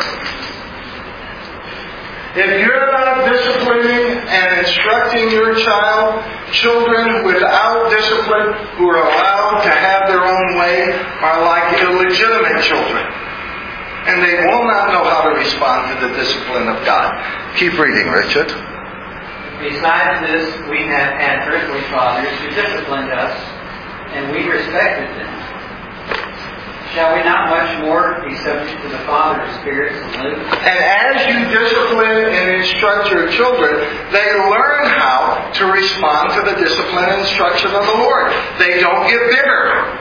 If you're not disciplining and instructing your child, children without discipline who are allowed to have their own way are like illegitimate children. And they will not know how to respond to the discipline of God. Keep reading, Richard. Besides this, we have had earthly fathers who disciplined us, and we respected them. Shall we not much more be subject to the Father of spirits and live? And as you discipline and instruct your children, they learn how to respond to the discipline and instruction of the Lord. They don't get bitter.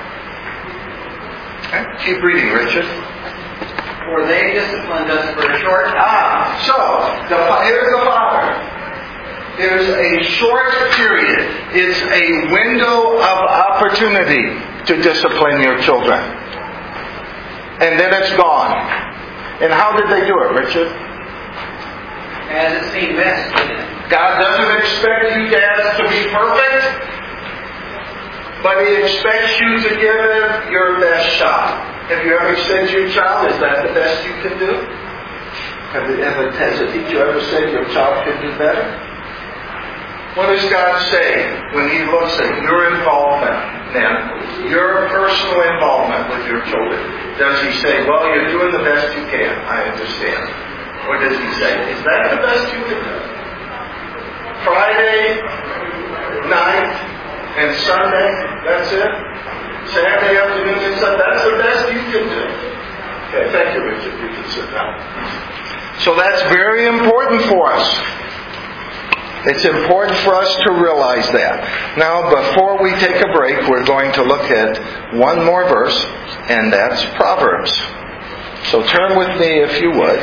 Okay? Keep reading, Richard. For they disciplined us for a short time. Ah, so, the, here's the Father. There's a short period. It's a window of opportunity to discipline your children. And then it's gone. And how did they do it, Richard? As it seemed best to them. God doesn't expect you dads to be perfect, but He expects you to give it your best shot. Have you ever said to your child, is that the best you can do? Have you ever, has a teacher ever said your child can do better? What does God say when He looks at your involvement, then, your personal involvement with your children? Does He say, well, you're doing the best you can, I understand? Or does He say, is that the best you can do? Friday night and Sunday, that's it? Saturday afternoon and Sunday, that's the best you can do? Okay, thank you, Richard. You can sit down. So that's very important for us. It's important for us to realize that. Now, before we take a break, we're going to look at one more verse, and that's Proverbs. So turn with me, if you would,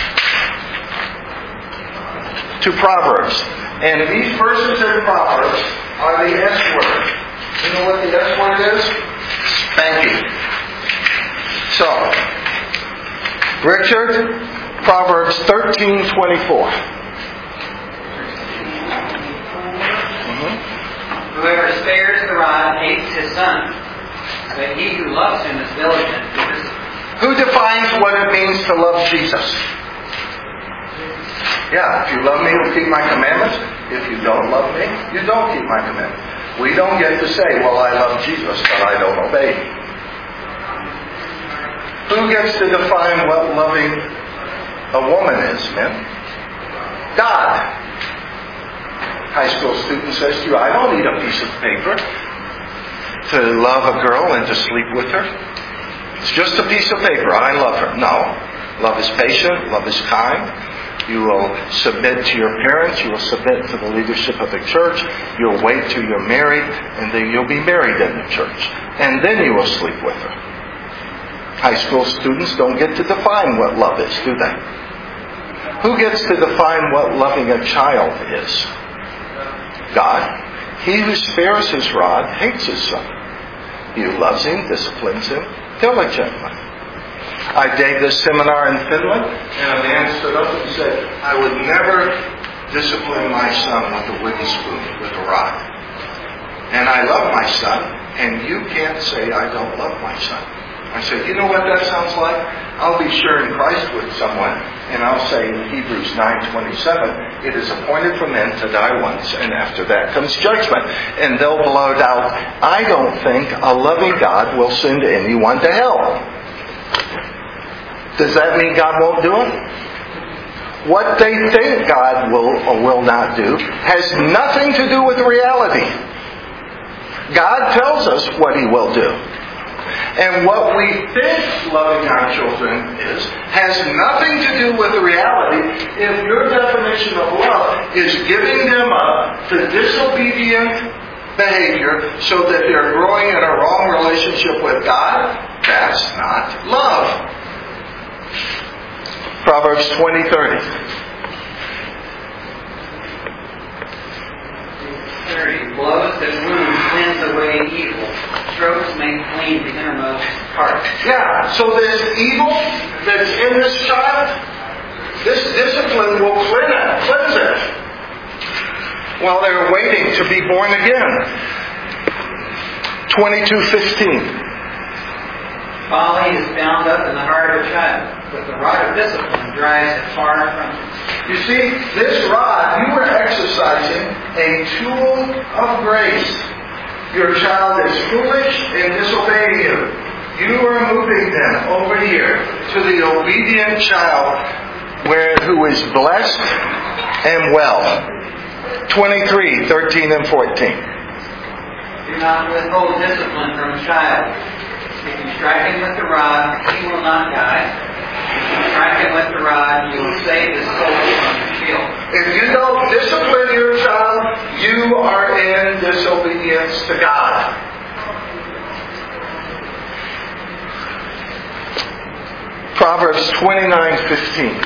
to Proverbs. And these verses in Proverbs are the S word. You know what the S word is? Spanking. So, Richard, Proverbs thirteen twenty-four. Mm-hmm. Whoever spares the rod hates his son, but he who loves him is diligent to discipline. Who defines what it means to love Jesus? Yeah, if you love me, you'll keep my commandments. If you don't love me, you don't keep my commandments. We don't get to say, well, I love Jesus, but I don't obey him. Who gets to define what loving a woman is, men? God. High school student says to you, I don't need a piece of paper to love a girl and to sleep with her. It's just a piece of paper. I love her. No. Love is patient. Love is kind. You will submit to your parents. You will submit to the leadership of the church. You'll wait till you're married, and then you'll be married in the church. And then you will sleep with her. High school students don't get to define what love is, do they? Who gets to define what loving a child is? God. He who spares his rod hates his son. He who loves him disciplines him diligently. I gave this seminar in Finland, and a man stood up and said, I would never discipline my son with a wooden spoon, with a rod. And I love my son, and you can't say I don't love my son. I said, you know what that sounds like? I'll be sharing Christ with someone, and I'll say in Hebrews nine twenty-seven, it is appointed for men to die once, and after that comes judgment. And they'll blurt out, I don't think a loving God will send anyone to hell. Does that mean God won't do it? What they think God will or will not do has nothing to do with reality. God tells us what He will do. And what we think loving our children is has nothing to do with the reality. If your definition of love is giving them up to disobedient behavior so that they're growing in a wrong relationship with God, that's not love. Proverbs twenty thirty. Blows that wound cleanse away evil. Strokes make clean the innermost part. Yeah, so this evil that's in this child, this discipline will cleanse it. Cleanse it. While they're waiting to be born again. twenty-two fifteen. Folly is bound up in the heart of a child, but the rod of discipline drives it far from it. You see, this rod, you are exercising a tool of grace. Your child is foolish and disobeying you. You are moving them over here to the obedient child where who is blessed and well. twenty-three, thirteen and fourteen. Do not withhold discipline from a child. If you strike him with the rod, he will not die. If you strike him with the rod, you will save his soul from the shield. If you don't discipline your child, you are in disobedience to God. Proverbs twenty-nine fifteen.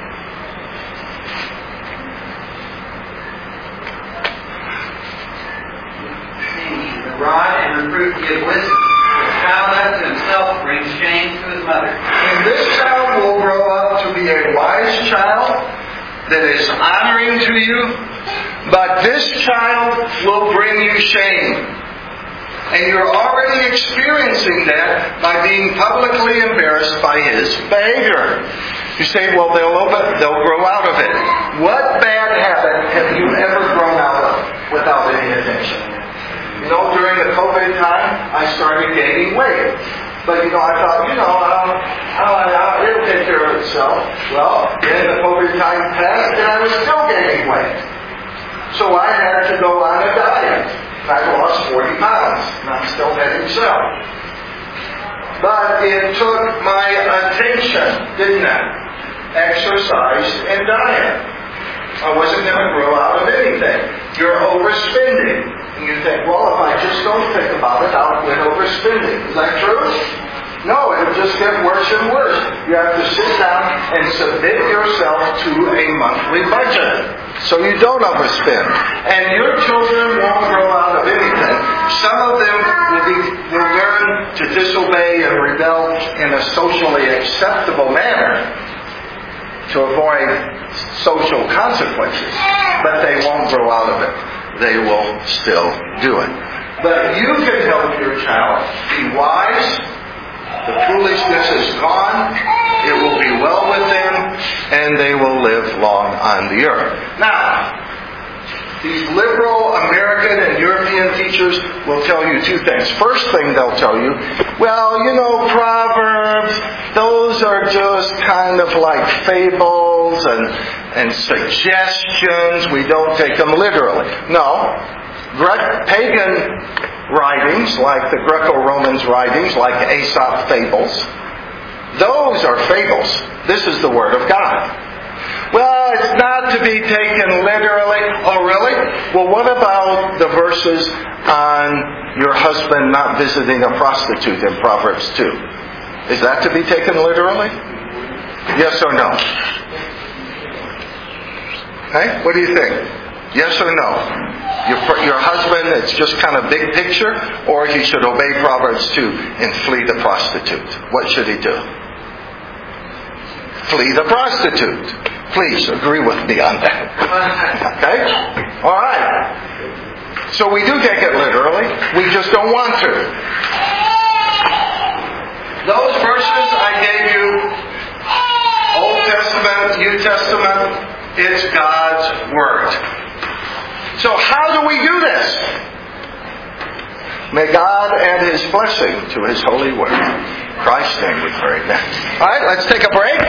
The rod and reproof give wisdom. The child unto himself brings shame to his mother. And this child will grow up to be a wise child that is honoring to you, but this child will bring you shame. And you're already experiencing that by being publicly embarrassed by his behavior. You say, well, they'll, open, they'll grow out of it. What bad habit have you ever grown out of without any attention? You know, during the COVID time, I started gaining weight. But, you know, I thought, you know, I'll, I'll, I'll, it'll take care of itself. Well, then the COVID time passed, and I was still gaining weight. So I had to go on a diet. I lost forty pounds, and I'm still heading south. But it took my attention, didn't it? Exercise and diet. I wasn't going to grow out of anything. You're overspending. And you think, well, if I just don't think about it, I'll quit overspending. Is that true? No, it'll just get worse and worse. You have to sit down and submit yourself to a monthly budget so you don't overspend. And your children won't grow out of anything. Some of them will, be, will learn to disobey and rebel in a socially acceptable manner. to avoid social consequences, but they won't grow out of it. They will still do it. But you can help your child be wise. The foolishness is gone. It will be well with them, and they will live long on the earth. Now, these liberal American and European teachers will tell you two things. First thing they'll tell you, well, you know, Proverbs, those are just kind of like fables and, and suggestions. We don't take them literally. No. Gre- pagan writings, like the Greco-Romans writings, like Aesop fables, those are fables. This is the Word of God. Well, it's not to be taken literally. Oh, really? Well, what about the verses on your husband not visiting a prostitute in Proverbs two? Is that to be taken literally? Yes or no? Hey, what do you think? Yes or no? Your, your husband, it's just kind of big picture, or he should obey Proverbs two and flee the prostitute. What should he do? Flee the prostitute. Please agree with me on that. Okay? All right. So we do take it literally. We just don't want to. Those verses I gave you, Old Testament, New Testament, it's God's Word. So how do we do this? May God add His blessing to His holy word. In Christ's name we pray. All right, let's take a break.